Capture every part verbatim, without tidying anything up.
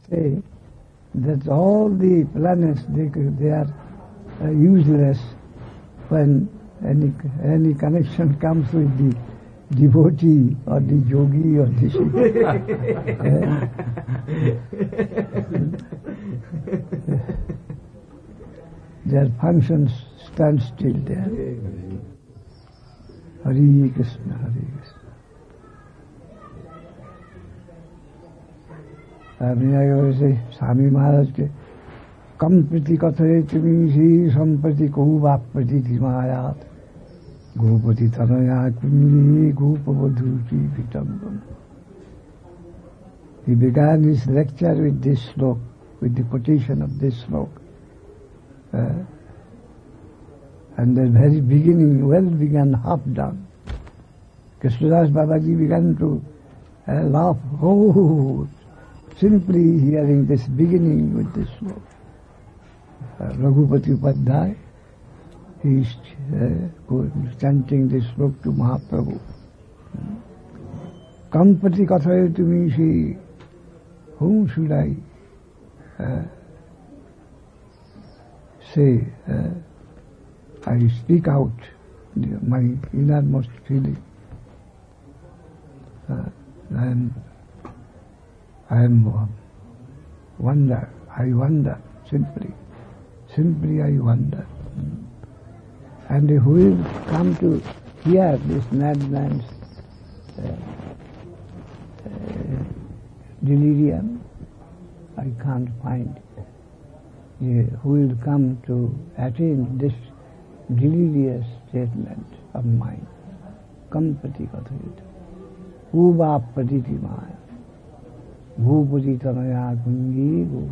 say that all the planets, they, they are uh, useless when any any connection comes with the devotee or the yogi or the their functions stand still there. Hare Krishna, Hare Krishna. Swami Maharaj के कम प्रति कथय तुमी श्री संप्रति कहू बाप प्रति धीमायात गोपति तनया कुंजी गोपवधू की विटंबन. He began his lecture with this slok, with the quotation of this slok. Uh, and the very beginning, well began, half done. Krishnadas Babaji began to uh, laugh. Oh, simply hearing this beginning with this slok. Uh, Raghupati Upadhyay, he is uh, chanting this slok to Mahaprabhu. Kampati Kathaya to me, she, whom should I uh, say? Uh, I speak out my innermost feeling. Uh, I am, I am uh, wonder. I wonder simply, simply I wonder. And who will come to hear this madman's uh, uh, delirium? I can't find. Uh, who will come to attain this delirious statement of mine? Kampati kathayat. Uva pratiti maya. Bhupati tanaya kungi gu.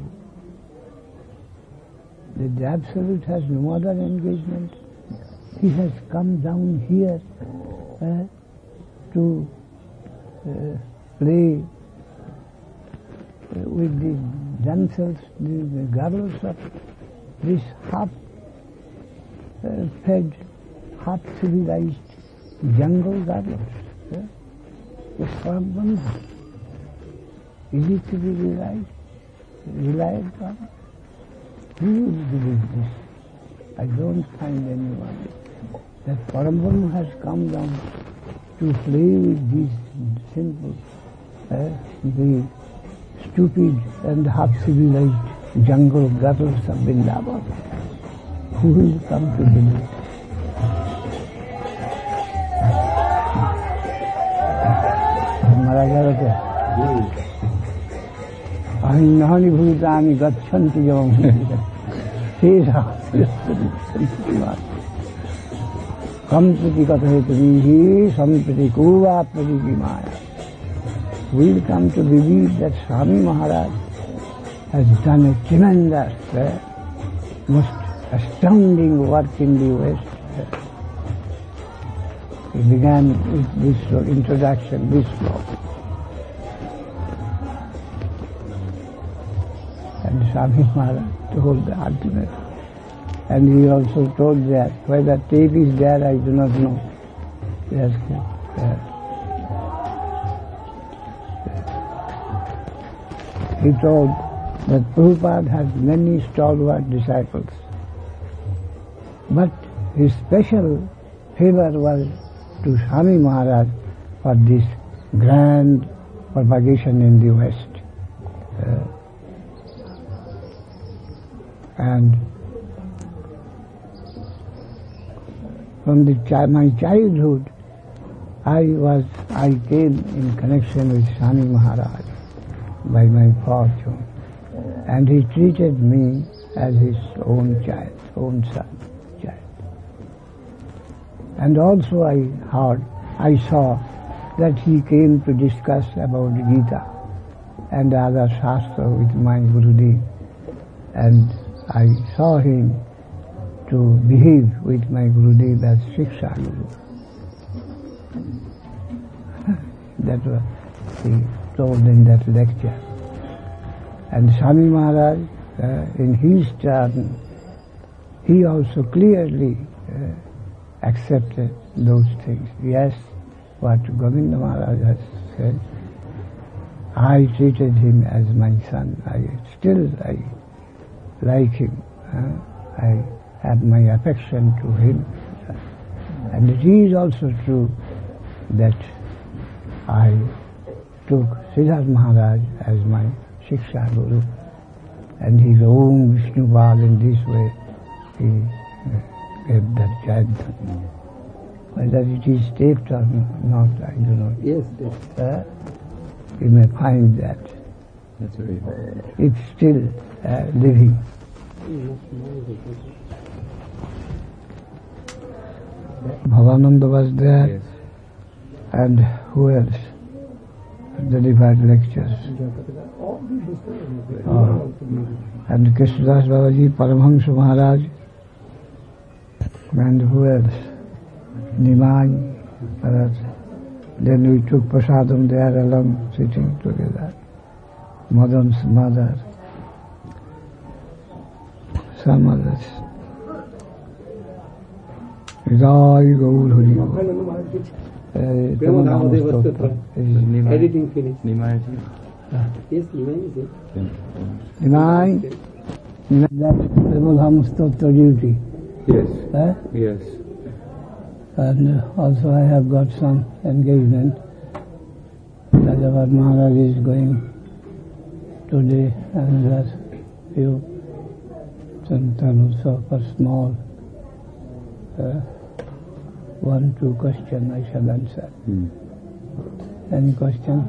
The Absolute has no other engagement. He has come down here uh, to uh, play uh, with the damsels, the, the girls of this half uh, fed, half civilized jungle girls. Uh, it's problem. Is it to be relied, relied on? Who will believe this? I don't find anyone. That Parambrahma has come down to play with these simple, uh, the stupid and half-civilized jungle girls of Vrindavan. Who will come to believe? Maharaja, Ahimnahani bhutani gacchanti yavam. Kamprati kathayatamihi samprati kuva pratiti maya. We will come to believe that Swami Maharaj has done a tremendous, uh, most astounding work in the West. He began with this uh, introduction, this law. And Swami Maharaj told the ultimate. And he also told that whether tape is there, I do not know. Yes, uh, he told that Prabhupada has many stalwart disciples, but his special favor was to Swami Maharaj for this grand propagation in the West. Uh, and from the chi- my childhood, I was I came in connection with Swami Maharaj by my fortune, and he treated me as his own child, own son, child. And also I heard, I saw that he came to discuss about Gita and other Shastra with my Gurudev, and I saw him to behave with my Gurudev as Shiksha Guru. That was he told in that lecture. And Swami Maharaj, uh, in his turn, he also clearly uh, accepted those things. Yes, what Govinda Maharaj has said, I treated him as my son. I still I like him. Uh, I have my affection to him. And it is also true that I took Siddharth Maharaj as my Shiksha Guru, and his own Vishnupal in this way he gave that Jayanta. Whether it is taped or not, I do not. Yes, yes. Uh, you may find that. That's very good. It's still uh, living. Bhavananda was there, Yes. and who else delivered lectures? Uh, and Krishnadas Babaji, Paramahamsa Maharaj, and who else? Nimai. Uh, then we took prasadam there along, sitting together. Madan's mother, some others. Jai Gaur Hari. Editing finished. Nimai. Yes, Nimai is it? Nimai, that's Prabhupada Stotra duty. Yes. Eh? Yes. And also I have got some engagement. Rajabhat Maharaj is going today, and there are few sometimes also for small uh, one, two question I shall answer. Hmm. Any question?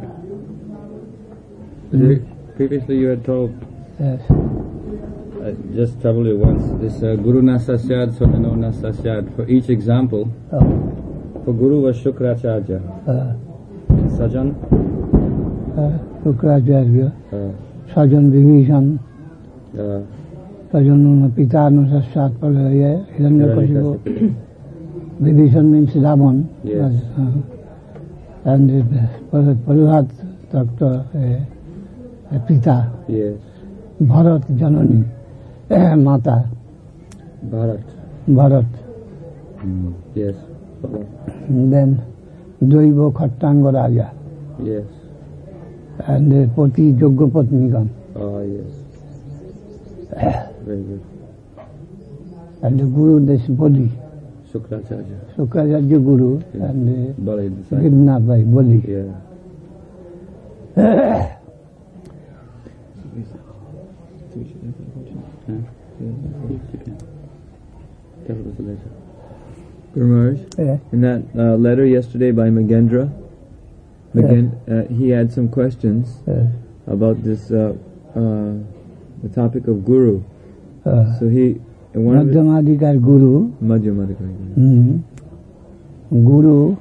Mm. Previously you had told, Yes. uh, just trouble you once, this uh, Guru Nasasyad, Swanano Nasasyad, for each example, Oh. for Guru was Shukracharya, Uh, Sajan, uh, Shukracharya, uh, Sajan Vibhishan, uh, Sajan Pitanu Sasyat Palaya, Hiranyakashipu. Vibhishan means Ravan. Yes. Uh, and uh, Prahlad, Doctor uh, Pita, yes, Bharat Janani, uh, Mata, Bharat, Bharat. mm. yes, Bharat. And then Daiva Khattanga Raja, Yes, and uh, Poti Yogapatnigam, ah yes, very good, and the Guru, this body, Shukracharya, Shukracharya Guru, Yeah. and uh, Bali disciple, Gimnath Bhai, body. yeah, Guru Maharaj, Yeah. in that uh, letter yesterday by Magendra, Magen, uh, he had some questions Uh, about this, uh, uh, the topic of Guru. uh, So he, in one of it, Madhyamadikar Guru, Madhyamadikar. mm, Guru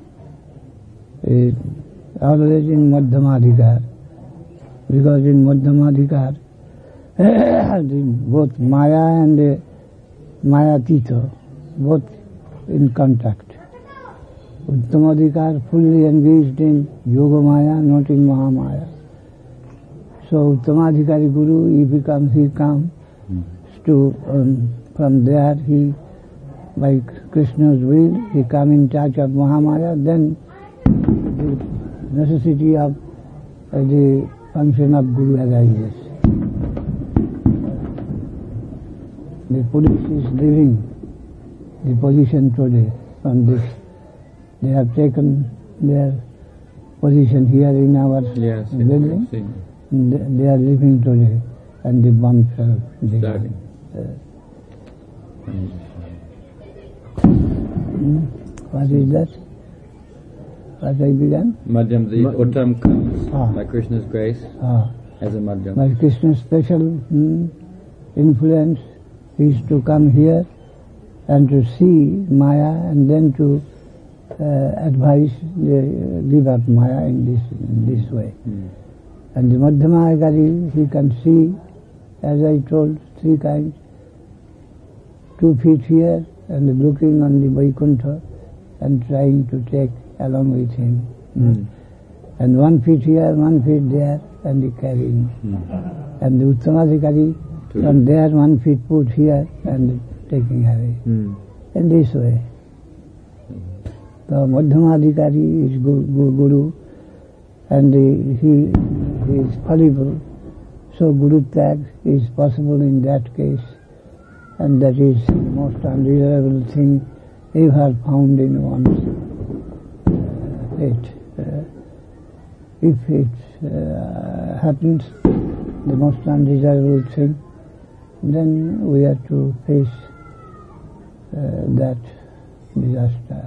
is always in Madhyamadikar, because in Madhyamadikar, the, both Maya and uh, Maya Tito, both in contact. Uttamadikar fully engaged in Yoga Maya, not in Mahamaya. So Uttamadikari Guru, he becomes, he comes to, um, from there he, by Krishna's will, he come in touch of Mahamaya, then the necessity of uh, the function of Guru arises. The police is leaving the position today from this. They have taken their position here in our Yes, building. yes, They they are leaving today, and the bomb fell. Starting. Hmm? What is that? What I began? Madhyam, the Uttam comes Ah. by Krishna's grace Ah, as a Madhyam. by Krishna's special hmm, influence is to come here and to see Maya, and then to uh, advise the uh, give up Maya in this in this way. Hmm. And the Madhyamadikari, he can see, as I told, three kinds. Two feet here and looking on the Vaikuntha and trying to take along with him. Hmm. And one feet here, one feet there, and the carrying. Hmm. And the Uttamadikari, Two. from there one feet put here and taking away. Hmm. In this way. The Madhyamadikari is gu- gu- Guru, and he, he, he is fallible. So Guru Tag is possible in that case, and that is the most undesirable thing ever found in one's uh, fate. Uh, if it uh, happens, the most undesirable thing, then we have to face uh, that disaster.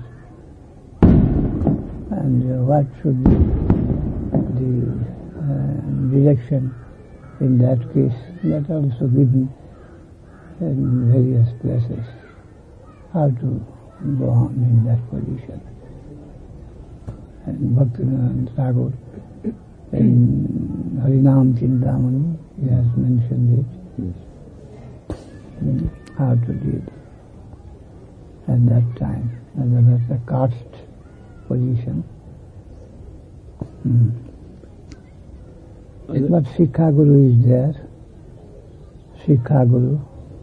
And uh, what should be the uh, direction in that case? That also given in various places, how to go on in that position. And Bhaktivinoda Thakur in Harinam Chintamani, he has mentioned it, Yes. mm, how to deal at that time. And that was the caste position. Mm. But Sikha Guru is there. Sikha Guru,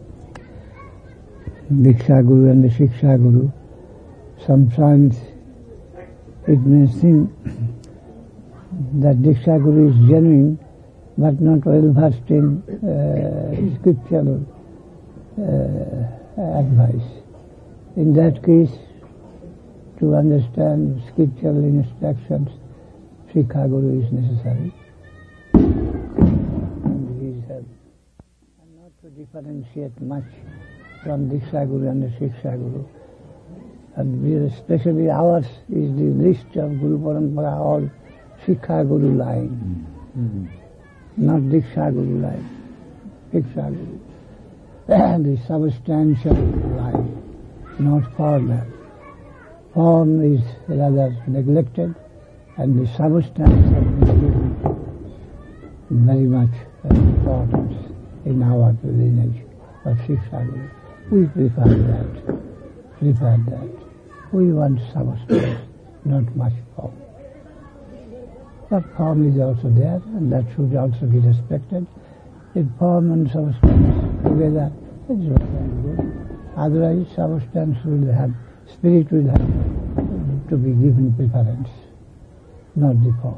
Diksha Guru and the Shiksha Guru. Sometimes it may seem that Diksha Guru is genuine but not well versed in uh, scriptural uh, advice. In that case, to understand scriptural instructions, Sikha Guru is necessary. And he is help. And not to differentiate much from Diksha Guru and the Shiksha Guru. And we, especially ours is the list of Guru Parampara or Sikha Guru line, mm-hmm. not Diksha Guru line, Diksha Guru. The substantial line, not formal. Form is rather neglected, and the substance is given very much importance in our lineage of Shiksha Guru. We prefer that, prefer that. We want substance, not much form. But form is also there, and that should also be respected. If form and substance together, it's very good. Otherwise, substance will have, spirit will have to be given preference, not the form.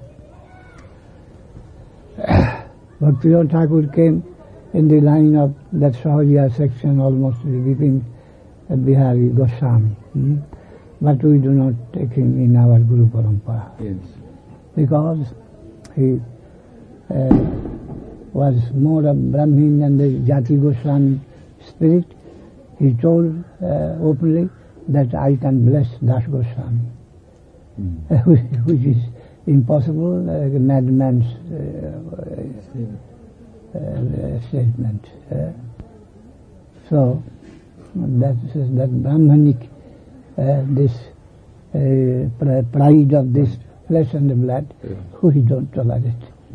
Bhaktivinoda Thakur came in the line of that Sahajiya section, almost between Bihari Goswami. Hmm? But we do not take him in our Guru Parampara. Yes. Because he uh, was more of Brahmin and the Jati Goswami spirit. He told uh, openly that I can bless Das Goswami, mm. which is impossible, uh, a madman's uh, uh, statement. Uh, so that is that Brahmanic, uh, this uh, pride of this flesh and the blood, yeah. we don't tolerate.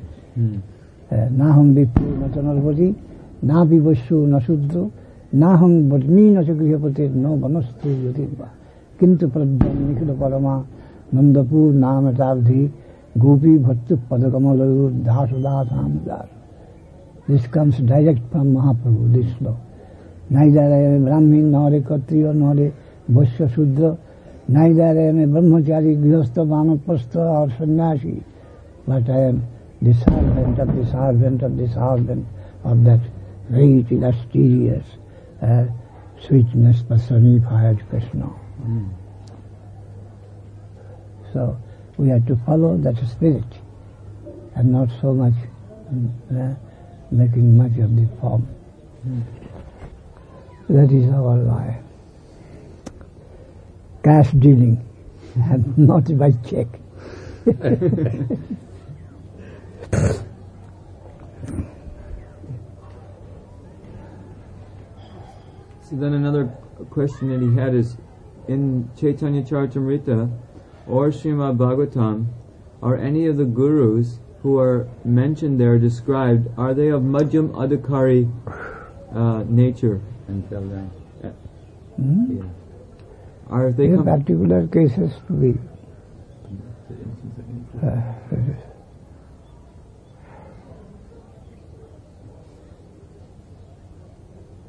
Naham vipu natanarvati, na vivashu nasudro, naham vadmi nasagrihapatir no manastu yatirva. Kintu pradhyam nikhila parama nandapur namatabdhi gopi bhattu padakamalayur dhasudasamudar. This comes direct from Mahaprabhu, this law. Neither I am a Brahmin, nor a Kshatriya, nor a Vaishya Shudra, neither I am a Brahmachari, Grihastha, Vanaprastha or Sannyasi, but I am the servant of the servant of the servant of that great, illustrious uh, sweetness personified Krishna. Mm. So we have to follow that spirit and not so much uh, making much of the form. Mm. That is our life. Cash dealing and not by check. So then another question that he had is, in Chaitanya Charitamrita or Srimad Bhagavatam, are any of the gurus who are mentioned there described, are they of Madhyam Adhikari uh, nature? Until then. Yeah. Hmm? Yeah. Are they in com- particular cases to be uh,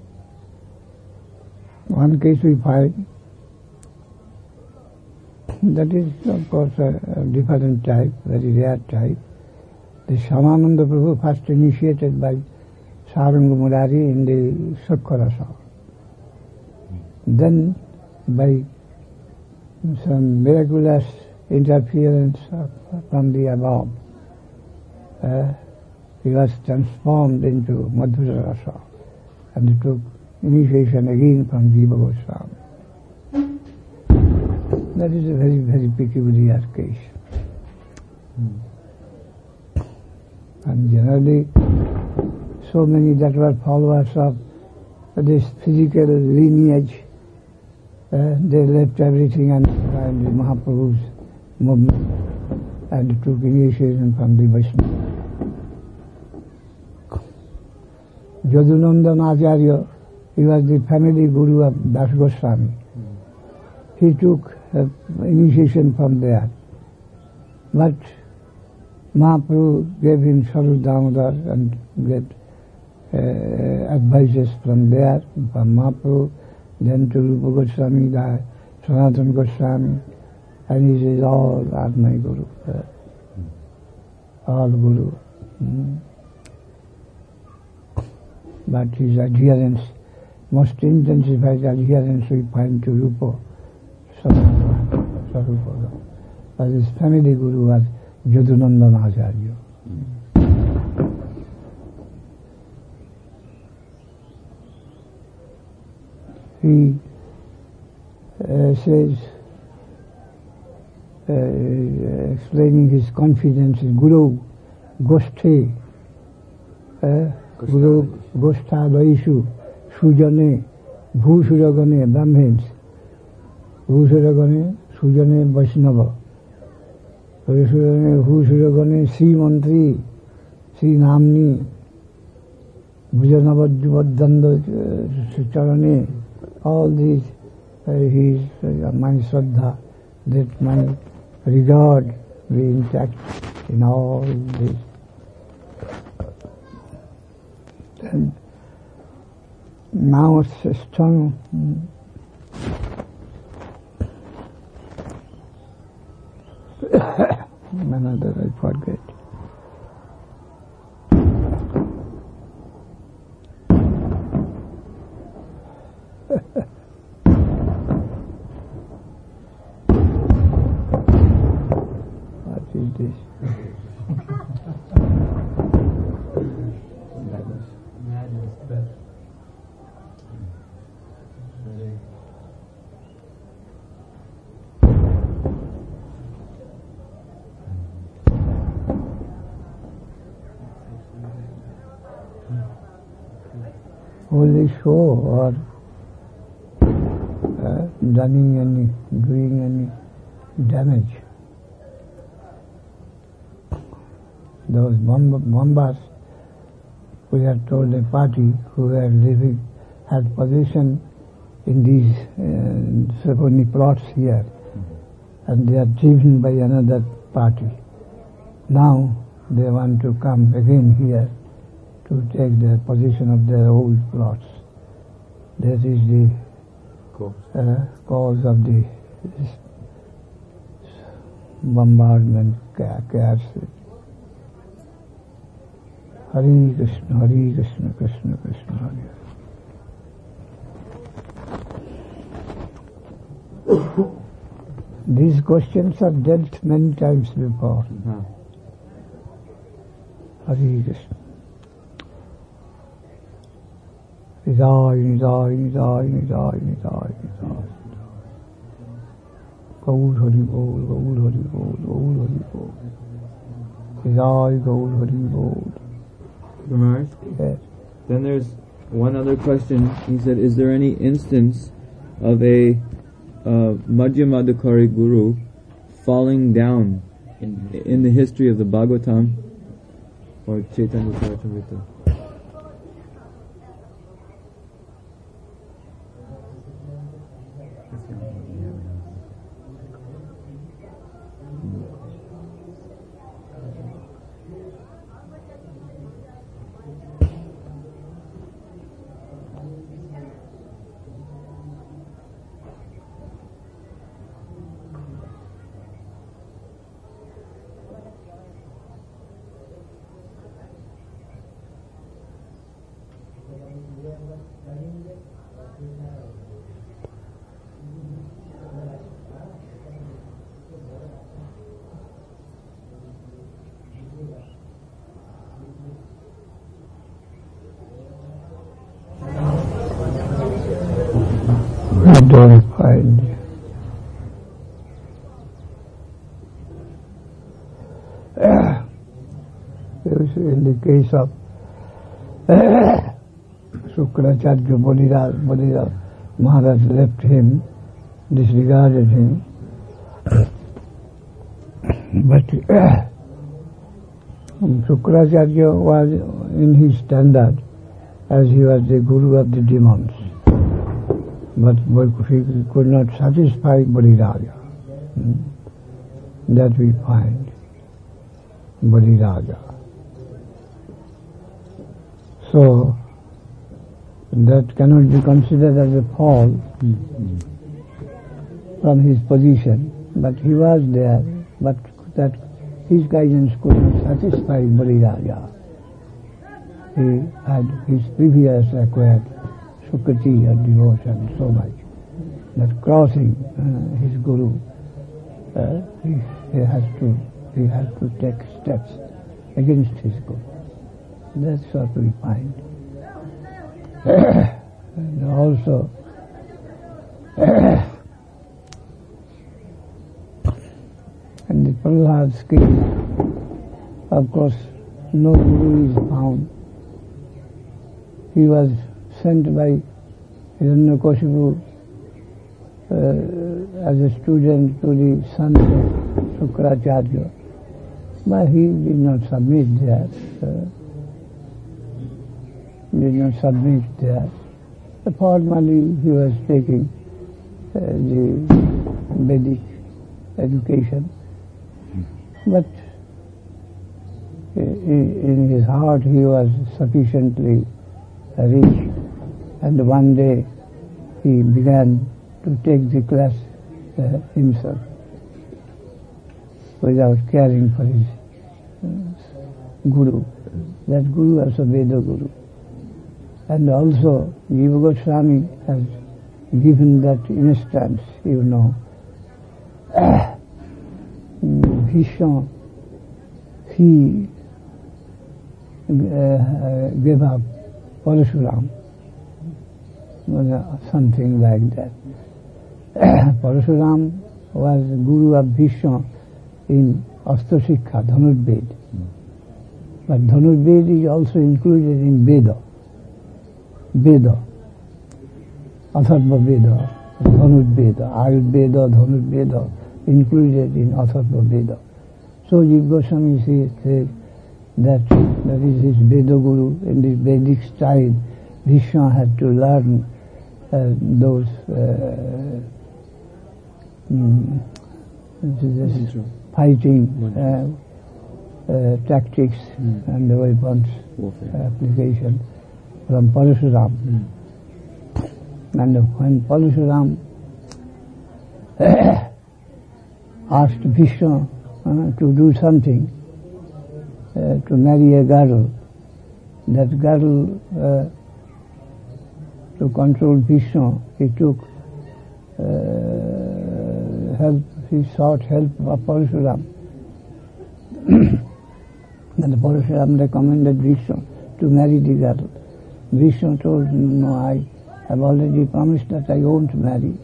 one case we find that is of course a, a different type, very rare type. The Shyamananda Prabhu first initiated by Saranga Murari in the Sukha Rasa. Then by some miraculous interference from the above, uh, he was transformed into Madhura Rasa and he took initiation again from Jiva Goswami. That is a very, very peculiar case. Hmm. And generally, so many that were followers of this physical lineage, uh, they left everything and joined the Mahaprabhu's movement and took initiation from the Vaishnava. Yadunandan Acharya, he was the family guru of Das Goswami. He took uh, initiation from there. But Mahaprabhu gave him Saru Damodar and gave uh, advices from there, from Mahaprabhu, then to Rupa Goswami, the Sanatana Goswami, and he says, all are my guru, uh, all guru. Mm. But his adherence, most intensified adherence we find to Rupa, Sarupa. But his family guru was Yadunandan Acharya. He uh, says, uh, explaining his confidence in Guru Goshthe, uh, Guru Goshtha Vaishu, Sujane, Bhusuragane, Brahmins, Bhusuragane, Sujane, Vaishnava, Bhusuragane, Bhusuragane, Sri Mantri, Sri Namni, Bhujanavadvadanda Charane, all these, uh, his, uh, my Shraddha, that my regard be intact in all this. And now it's strong. Another I forget. What is this? Only show or uh, done any, doing any damage. Those Bombas, we are told a party who were living, had possession in these uh, Sraponi plots here, and they are driven by another party. Now they want to come again here to take the position of their old plots. That is the uh, cause of the bombardment, chaos. Hare Krishna, Hare Krishna, Krishna Krishna, Hare Hare. These questions are dealt many times before. No. Hare Krishna. Nidai, Nidai, Nidai, Nidai, Nidai, Nidai. Gaur Hari Bol, Gaur Hari Bol, Gaur Hari Bol. Nidai, Gaur Hari Bol. Maharaj? Yes. Then there's one other question. He said, is there any instance of a uh, Madhyamadikari guru falling down in, in the history of the Bhagavatam or Chaitanya Charitamrita? don't find. Uh, in the case of uh, Shukracharya, Bodhidharma, Bodhidharma Maharaj left him, disregarded him, but uh, Shukracharya was in his standard as he was the guru of the demons, but he could not satisfy Bodhiraja. Hmm. That we find. Bodhiraja. So, that cannot be considered as a fall mm-hmm. from his position, but he was there, but that his guidance could not satisfy Bodhiraja. He had his previous acquired sukriti or devotion so much that crossing uh, his guru, uh, he, he has to he has to take steps against his guru. That's what we find. And also, in the Prahlad's case, of course, no guru is found. He was sent by Hiranyakashipu uh, as a student to the sons of Shukracharya, but he did not submit there. Uh, did not submit there. Formally, he was taking uh, the Vedic education, but in his heart he was sufficiently rich, and one day he began to take the class uh, himself without caring for his uh, guru. That guru was a Veda guru. And also Jiva Goswami has given that instance, you know. Bhishma, he uh, gave up Parashuram, something like that. Parashuram was guru of Bhishma in Astra Shikha, Dhanurved. But Dhanurved is also included in Veda. Veda, Atharva Veda, Dhanurveda, Ayurveda, Dhanurveda, included in Atharva Veda. So Jiva Goswami says that that is his Veda guru. In this Vedic style, Bhishma had to learn uh, those uh, mm, this fighting uh, uh, tactics mm. and the weapons uh, application from Parashuram. Mm. And when Parashuram asked Bhishma uh, to do something, uh, to marry a girl, that girl, uh, to control Bhishma, he took uh, help, he sought help of Parashuram. And Parashuram recommended Bhishma to marry the girl. Bhishma told him, no, I have already promised that I won't marry.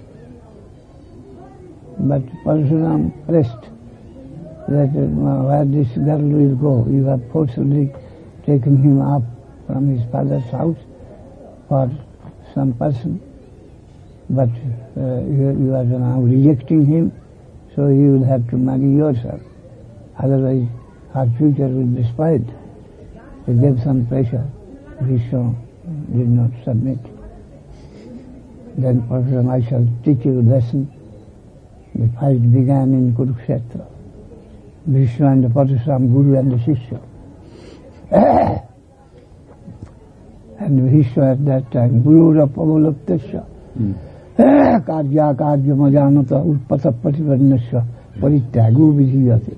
But Parashuram pressed that uh, where this girl will go. You have forcibly taken him up from his father's house for some person, but uh, you, you are now rejecting him, so you will have to marry yourself. Otherwise, her future will be spoiled. He gave some pressure. Bhishma did not submit. Then Parashuram, I shall teach you a lesson. The fight began in Kurukshetra. Bhishma and the Parashuram, Guru and the Shishya. And Bhishma at that time, Guru Rapavulaptasya, Karya Karya Majanata, Utpata Pativarnasya, Parityagu Vidhiyate.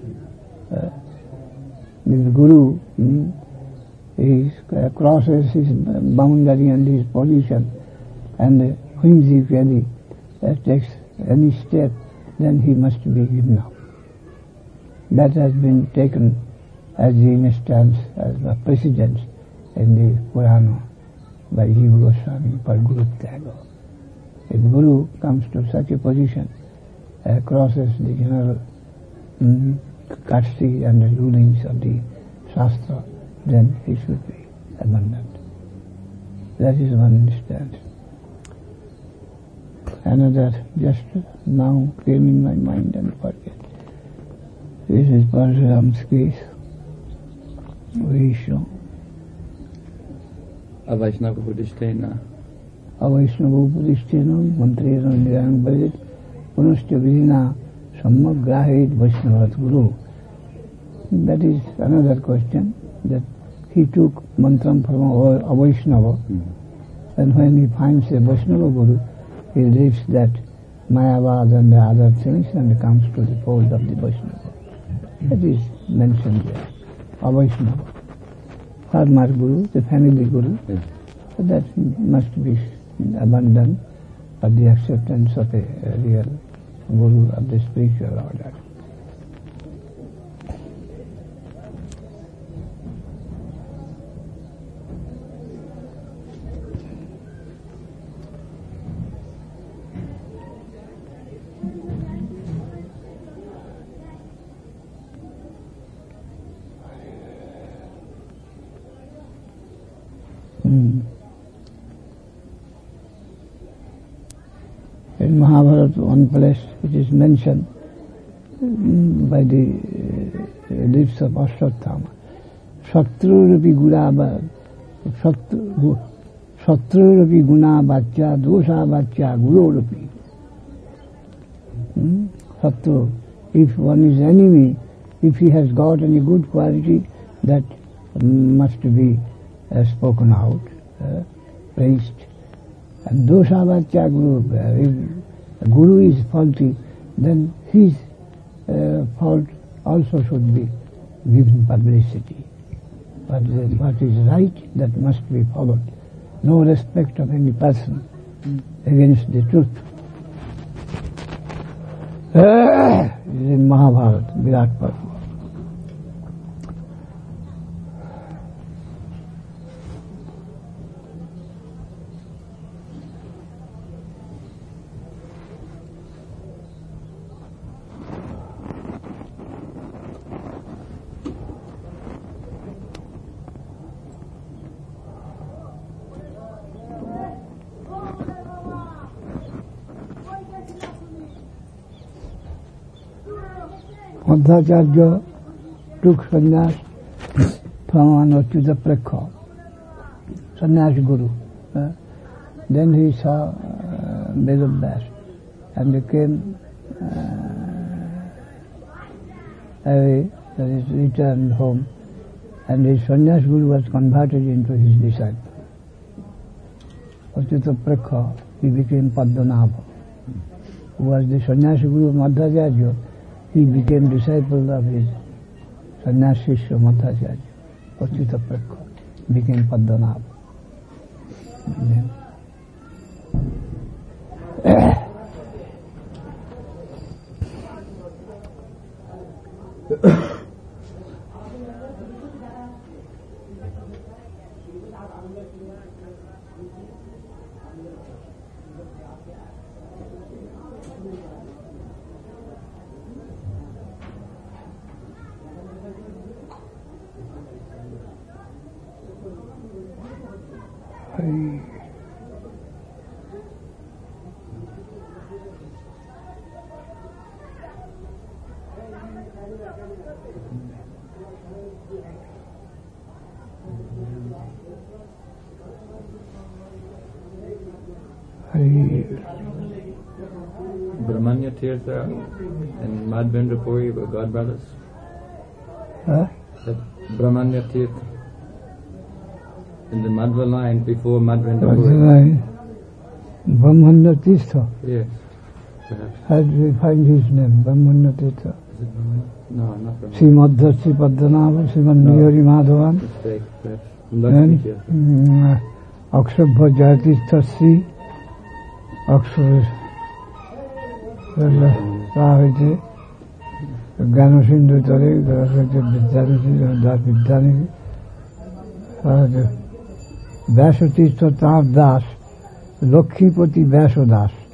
The Guru, hmm, he crosses his boundary and his position, and whimsically uh, takes any step, then he must be given up. That has been taken as the instance, as a precedence in the Purana by Jiva Goswami for Guru Tyaga. if Guru comes to such a position, uh, crosses the general mm, courtesy and the rulings of the Shastra, then he should be abundant. That is one instance. Another just now came in my mind and forget. This is Parashuram's case. Vishnu. Avaishnava-Buddhishtena. Avaishnava-Buddhishtena mantrena nirang bhajit punascha vidina sammagrahit Vaishnavat Guru. That is another question, that he took mantram from a Vaishnava, mm. and when he finds a Vaishnava Guru, he leaves that Mayavad and the other things and comes to the fold of the Vaishnava. That is mentioned there. A Vaishnava. Farmer Guru, the family Guru, yes. So that must be abundant for the acceptance of a, a real Guru of the spiritual order. Hmm. In Mahabharata, one place it is mentioned by the uh, lips of Ashwatthama. Shatrurupi guna Shatrurupi guna bhaccha dosha bhaccha gururupi. Hmm? Shatru, if one is enemy, if he has got any good quality, that must be uh, spoken out, uh, praised. And dosha bhaccha guru, uh, if the guru is faulty, then his uh, fault also should be given publicity. But uh, what is right, that must be followed. No respect of any person mm. against the truth. Uh, it is in Mahabharata, Virat Parva. Madhacharya took sannyas from an Achyutaprekha, sannyas guru. Uh, then he saw uh, Vedavyas and became uh, away, that is, returned home, and his sannyas guru was converted into his disciple. Achyutaprekha, he became Padmanabha, who was the sannyas guru of Madhacharya. He became disciple of his sannyas Shishya Madhacharya, Achyutaprekha, became Padmanabha. Brahmanya Tirtha and Madhvendra Puri were god brothers. Huh? That Brahmanya Tirtha in the Madhva line before Madhvendra Puri. Brahmanya Tirtha? Yes, perhaps. How do we find his name? Brahmanya Tirtha? No, not Brahmanya. Srimadhasi Padmanabha, Srimad Nihari Madhavan. Mistake, perhaps. And Aksharbha Jayatirtha Sri Akshar Rahite Gyanasindhu Tare Garasakya Vidyaniki Das Vidyaniki Vyasatirtha Tar Das Lakshmipati Vyasadas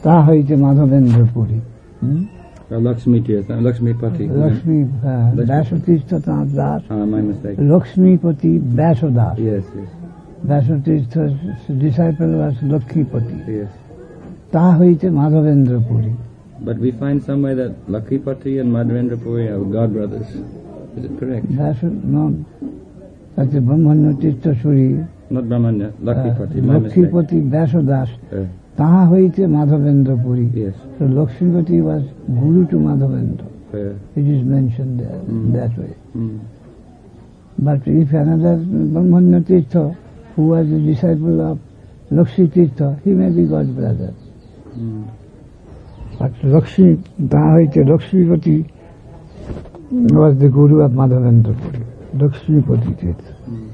তা হইতে Madhavendra Puri. Uh, Lakshmi Tirtha, Lakshmi Pati. Lakshmi Vyasatirtha তাঁর Das, Ah, my mistake. Lakshmipati Vyasa Das. Yes, yes, Vyasatirtha disciple was Lakshmipati, yes. তা হইতে Madhavendra Puri. But we find somewhere that Lakshmipati and Madhavendra Puri are god brothers. Is it correct? ব্যাস তাতে ব্রহ্মণ্য তীর্থ সুরী Not Brahmanya, Lakshmipati. My mistake. Lakshmipati Vyasa Das, Uh, তাহা হইতে Madhavendra Puri. yes. So Lakshmipati was guru to Madhavendra. Uh, It is mentioned there Mm. that way. mm, But if another Brahmanya Tirtha, who was a disciple of Lakshmi Tirtha, he may be God's brother. mm. But Lakshmi, তাহা হইতে Lakshmipati was the guru of Madhavendra Puri. Lakshmipati Tirtha. Mm.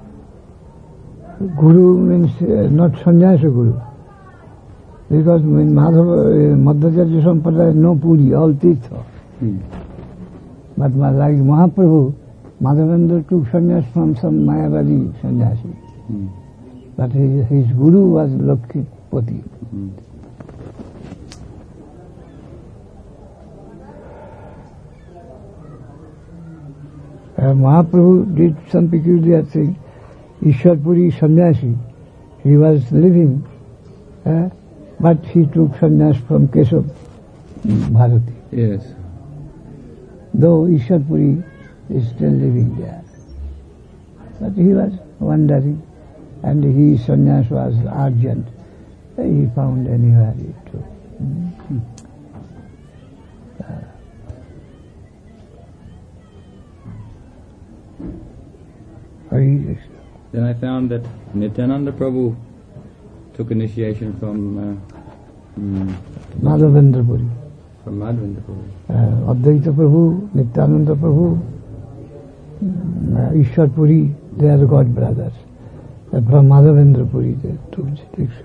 Guru means uh, not sannyasa guru. Because in Madhava, uh, Madhacharya Sampradaya, no Puri, all Tirtha. Mm. But ma- like Mahaprabhu, Madhavendra took sannyas from some Mayavadi sannyasi. Mm. But his, his guru was Lakshmipati. Mm. Uh, Mahaprabhu did some peculiar thing. Ishwar Puri sannyasi, he was living, uh, but he took sannyas from Keshav Bharati. Yes. Though Ishwar Puri is still living there. But he was wandering, and his sannyas was urgent. He found anywhere he took. Mm. Hare Krishna. Then I found that Nityananda Prabhu took initiation from uh, mm, Madhavendra Puri. from Madhavendra Prabhu. Uh, Advaita Prabhu, Nityananda Prabhu, mm, uh, Ishwar Puri, they are God brothers. Uh, from Madhavendra Puri they took Diksha.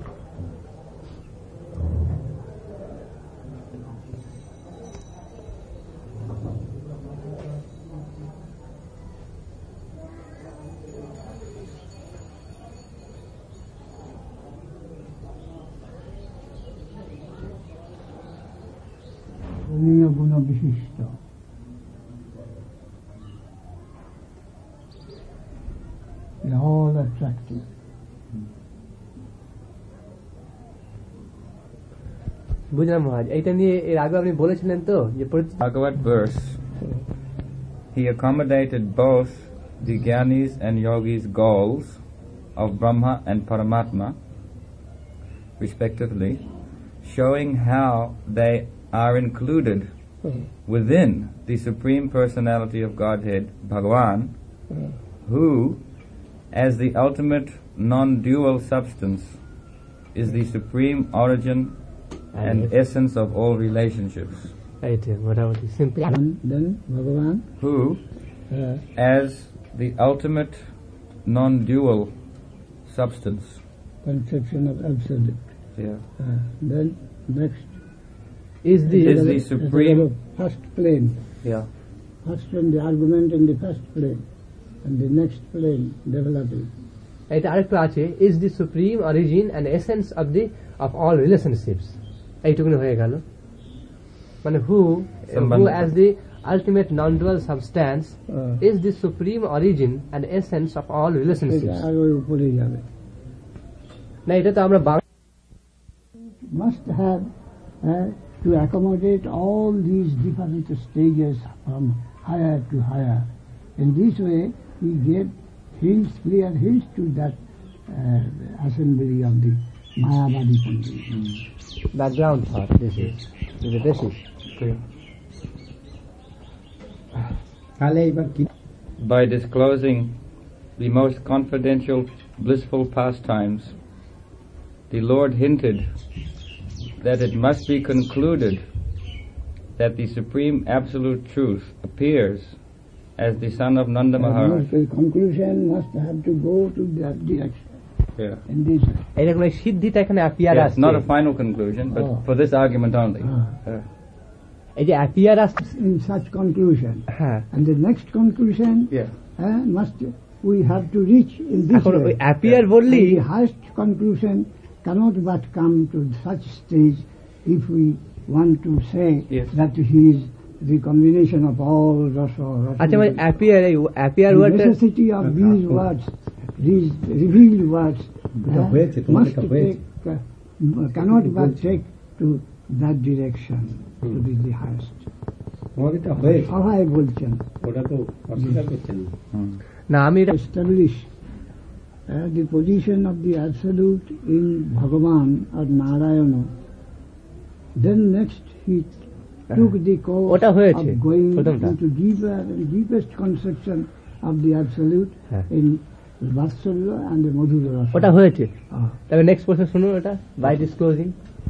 গুণ বিশিষ্ট all attractive. বুঝলাম মহারাজ, এইটা নিয়ে এর আগে আপনি বলেছিলেন তো যে Bhagavad verse, he accommodated both the Gyanis and Yogis' goals of Brahma and Paramatma, respectively, showing how they are included within the Supreme Personality of Godhead, Bhagavan, who, as the ultimate non-dual substance, is the supreme origin and essence of all relationships. এইটা মোটামুটি simple. Then Bhagavan, Who, uh, as the ultimate non-dual substance, conception of absolute. yeah, Uh, then next is the Is the supreme, first plane. yeah, First one the argument in the first plane, and the next plane developing. এটা আরেকটু আছে, is the supreme origin and essence of the of all relationships. এইটুকুনি হয়ে গেল। মানে who who সম্বন্ধ। as the ultimate non-dual substance Uh, is the supreme origin and essence of all relationships. আর ওই উপরে যাবে। না এটা তো আমরা Bangla Must have uh, to accommodate all these different stages from higher to higher. In this way, he gave hints, clear hints to that uh, assembly of the Mayavadi Pandit. background thought. This is this is the basis. by disclosing the most confidential, blissful pastimes, the Lord hinted that it must be concluded that the Supreme Absolute Truth appears as the son of Nanda Maharaj. The conclusion must have to go to that direction. Yeah. In this way. এরকম এই সিদ্ধিটা এখানে appear Yes, আসছে, not a final conclusion, but Oh. for this argument only. Ah. Uh, এই যে appear আসছে, In such conclusion. হ্যাঁ And the next conclusion yeah. uh, must we have to reach in this এখন way. ওই appear বললি And the highest conclusion cannot but come to such stage if we want to say Yes. that he is the combination of all rasa. rasa আচ্ছা মানে appear এই appear the ওয়ার্ডটা necessity of these words, these revealed words, এটা uh, হয়েছে, তোমার must এটা হয়েছে। take, uh, cannot but take to that direction to be the highest. তোমার এটা হয়েছে, সবাই বলছেন ওটা তো অস্বীকার করছেন না। না আমি এটা establish uh, the position of the absolute in Bhagavan or Narayana. Then next he took the course ওটা হয়েছে, of going প্রথমটা। into deeper and deepest conception of the absolute হ্যাঁ। in Vatsalya and the Madhura Rasa. ওটা হয়েছে Ah. তবে next প্রশ্ন শুনুন ওটা by disclosing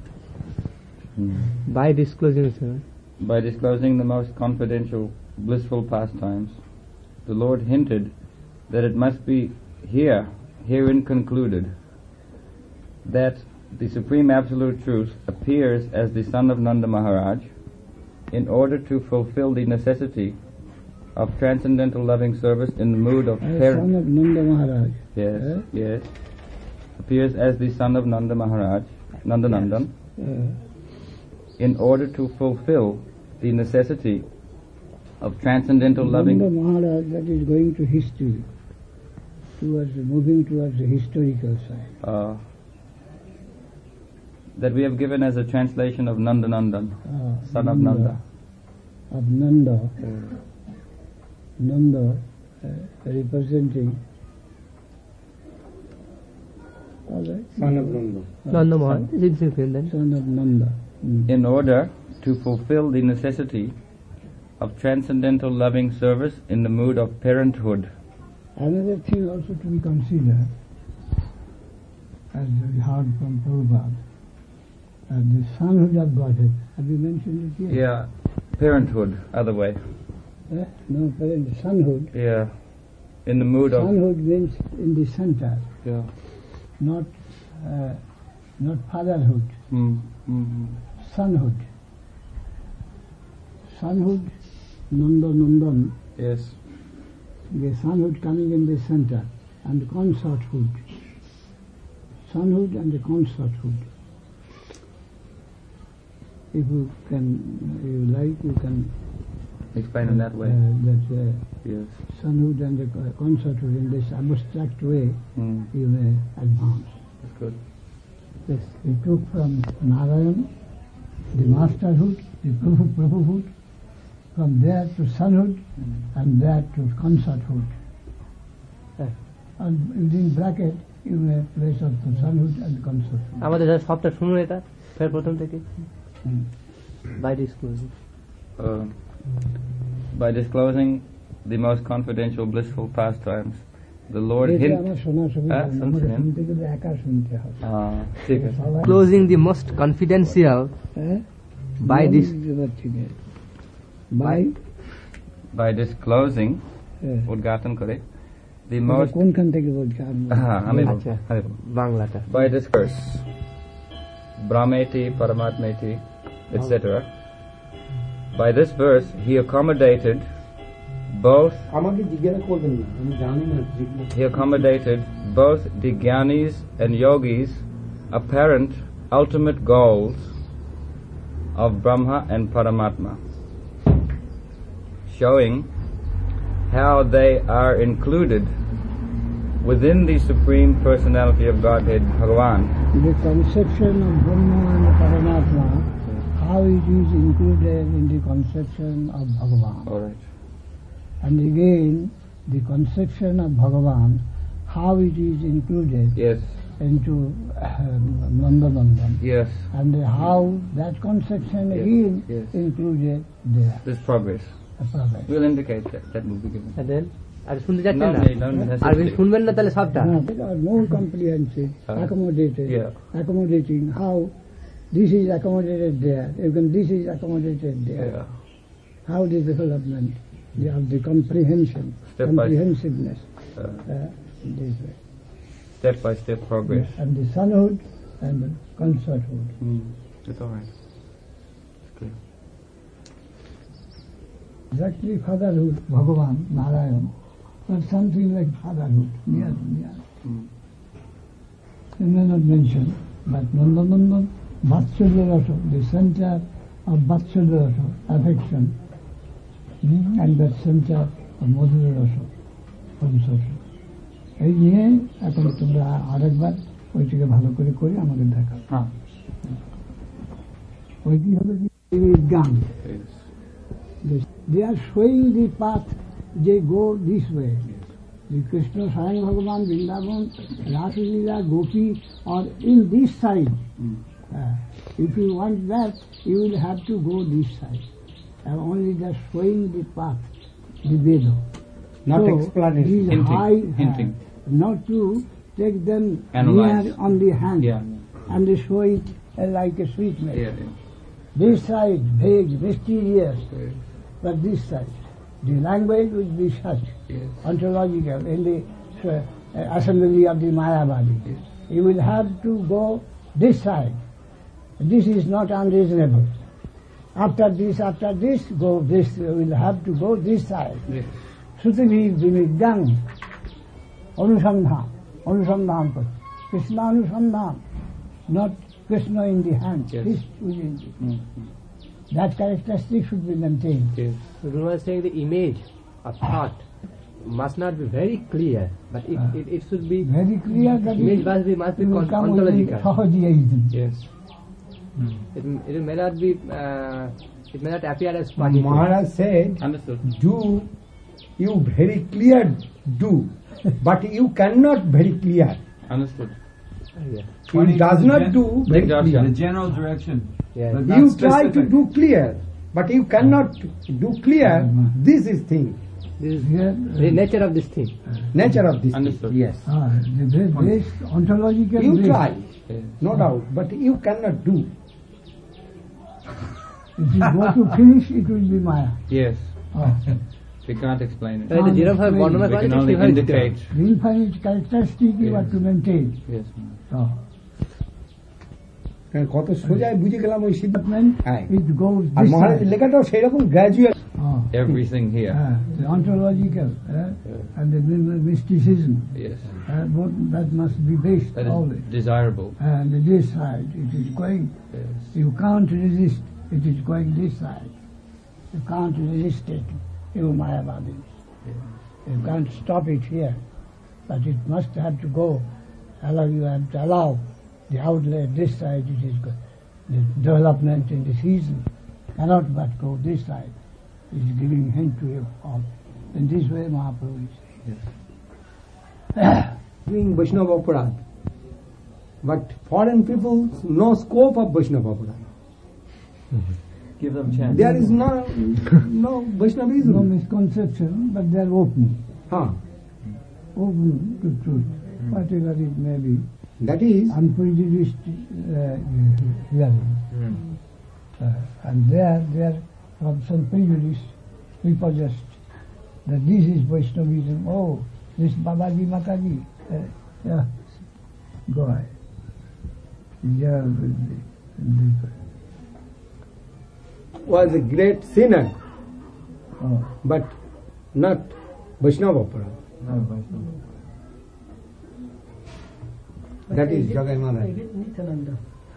by disclosing By disclosing the most confidential, blissful pastimes, the Lord hinted that it must be here, herein concluded, that the Supreme Absolute Truth appears as the son of Nanda Maharaj in order to fulfill the necessity of transcendental loving service in the mood of As son parent. of Nanda Maharaj. Yes, Eh? yes. Appears as the son of Nanda Maharaj, Nanda Nandan, Uh, in order to fulfill the necessity of transcendental loving. Nanda Maharaj, that is going to history, towards moving towards the historical side. Uh, that we have given as a translation of Nanda Nandan, Ah, son of Nanda. Of Nanda. Nanda uh, representing. All right. Son of Nanda. Nanda Maharaj then Son of Nanda. Mm. In order to fulfill the necessity of transcendental loving service in the mood of parenthood. Another thing also to be considered, as we heard from Prabhupada, uh, the sonhood of Godhead. Have you mentioned it here? Yeah, parenthood, other way. Eh? No, parent, sonhood. Yeah, in the mood of. Sonhood means in the center, Yeah. not uh, not fatherhood. Mm, mm, Sonhood. Sonhood, Nanda Nandan, yes. the sonhood coming in the center, and consorthood. Sonhood and the consorthood. If you can, you like, you can Explain in that way. Uh, that uh, Yes. sonhood and the uh, consorthood in this abstract way, Mm, you may advance. that's good. Yes, we took from Narayan the masterhood, the Prabhu Prabhuhood, from there to sonhood, and there to consorthood. Right. And within bracket, you may place also sonhood and consorthood. আমাদের যারা সবটা শুনুন এটা ফের প্রথম থেকে Mm. By disclosing Uh, by disclosing the most confidential, blissful pastimes, the Lord এটা hint. আমার শোনা সুবিধা হ্যাঁ, হয় না, শুনছেন? আমাকে শুনতে গেলে একা শুনতে হবে। Ah, ঠিক আছে। সবাই- ক্লোজিং দি মোস্ট কনফিডেন্সিয়াল হ্যাঁ? By বলি this- দিতে পারছি না। By By disclosing, হ্যাঁ। উদ্ঘাটন করে, the এটা most. কোনখান থেকে বলছি আমি হ্যাঁ, আমি বলবো, আচ্ছা। আমি বলবো। বাংলাটা By discourse, Brahmeti, Paramatmeti, et cetera. By this verse, he accommodated both. আমাকে জিজ্ঞাসা করবেন না, আমি জানি না জিজ্ঞাসা- He accommodated both the Gyanis and Yogis' apparent ultimate goals of Brahma and Paramatma, showing how they are included within the Supreme Personality of Godhead, Bhagavan. the conception of Brahma and Paramatma, how it is included in the conception of Bhagavan. All right. And again, the conception of Bhagavan, how it is included Yes. into um, Nanda Nandan. Yes. And how that conception Yes, again yes. included there. This progress. A problem. We'll indicate that. That will be given. দেন আর শুনতে যাচ্ছেন No না need, no necessity. আর বেশি শুনবেন না তাহলে সবটা No, they are more comprehensive, Uh, accommodated, yeah. accommodating how this is accommodated there, even this is accommodated there. Yeah. How the development the, of the comprehension, Step by- comprehensiveness, Uh, uh, this way. step by step progress. And the sonhood and the consorthood. Mm. It's all right. It's clear. Exactly fatherhood, Bhagavan, Narayan, or something like fatherhood, near, near. Mm. You may not mention, But Nandanandan, Vatsalya Rasa, the center of Vatsalya Rasa, affection, hmm, and that center of Madhura Rasa, Paramsasa. এই নিয়ে এখন তোমরা আরেকবার ওইটিকে ভালো করে করে আমাদের দেখা। Huh. ওইটি হলো গান। They are showing the path, they go this way. The Krishna, Swayam Bhagavan, Vrindavan, Rasalila, Gopi are in this side. Mm. Uh, if you want that, you will have to go this side. And only just showing the path, the Veda. Not so, explanation. these Hinting, high, hinting. Uh, not to take them Analyze. near on the hand Yeah. and they show it uh, like a sweet milk. Yeah, yeah. This side, vague, mysterious, but this side. The language would be such, Yes. ontological, in the uh, assembly of the Mayavadi. Yes. You will have to go this side. This is not unreasonable. After this, after this, go this. You will have to go this side. Yes. Sutri Vimigdang, Anusandhan, Anusandhan, Krishna Anusandhan, not Krishna in the hand. Yes. This within the Mm. That characteristic should be maintained. Yes. Guru was saying the image of thought must not be very clear, but it, Uh, it, it should be Very clear that image it must be must be will con- come with the ontological. Sahajiyaism. Yes. It, it may not be uh, it may not appear as particular. Maharaj said, Understood. do you very clear do, but you cannot very clear. Understood. Yeah. You does not do very Exactly. clear. The general direction. Yeah. But You not try to specific. do clear, but you cannot do clear. This is thing, This is Here, the nature of this thing. nature of this Understood. thing. Yes. ah, the base, base ontological You base. try, Yes. no doubt, but you cannot do. If you go to finish, it will be Maya. Yes. Ah. We can't explain it. তাই এটা যেরকম বর্ণনা We করা can হয়েছে only সেভাবে দিতে হবে। indicate. The infinite characteristic you have to maintain. Yes. Ah. কারণ কত সোজায় বুঝে গেলাম ওই সিদ্ধান্ত। Development, হ্যাঁ। it goes আর this মহারাজের side. লেখাটাও সেই রকম gradual. Ah. Everything here. Ah, the ontological eh, and the mysticism, Yes. uh, both that must be based That is always. desirable. And this side, it is going, Yes. you can't resist, it is going this side. You can't resist it, you Mayavadi. You can't stop it here, but it must have to go. Allow you have to allow the outlet this side, it is good. The development in the season cannot but go this side. It is giving hint to you all. In this way, Mahaprabhu is saying. Doing Vaishnava Aparad. But foreign people, no scope of Vaishnava Aparad. Give them chance. There is no, no No Vaishnavism. misconception, but they are open, Huh. open to truth, whatever it may be, That is, unprejudiced uh, hearing. Mm. Uh, and there, there are some prejudice repossessed that this is Vaishnavism. Oh, this Babaji Mataji. Uh, yeah, go ahead. Yeah, with the- the- was a great sinner, oh, but not Vaishnava Aparad. No, Vaishnava. That is Jagai Maharaj. Nityananda.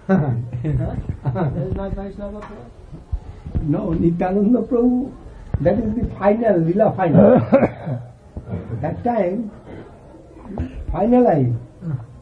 No, Nityananda Prabhu, that is the final, Lila final. That time, finalized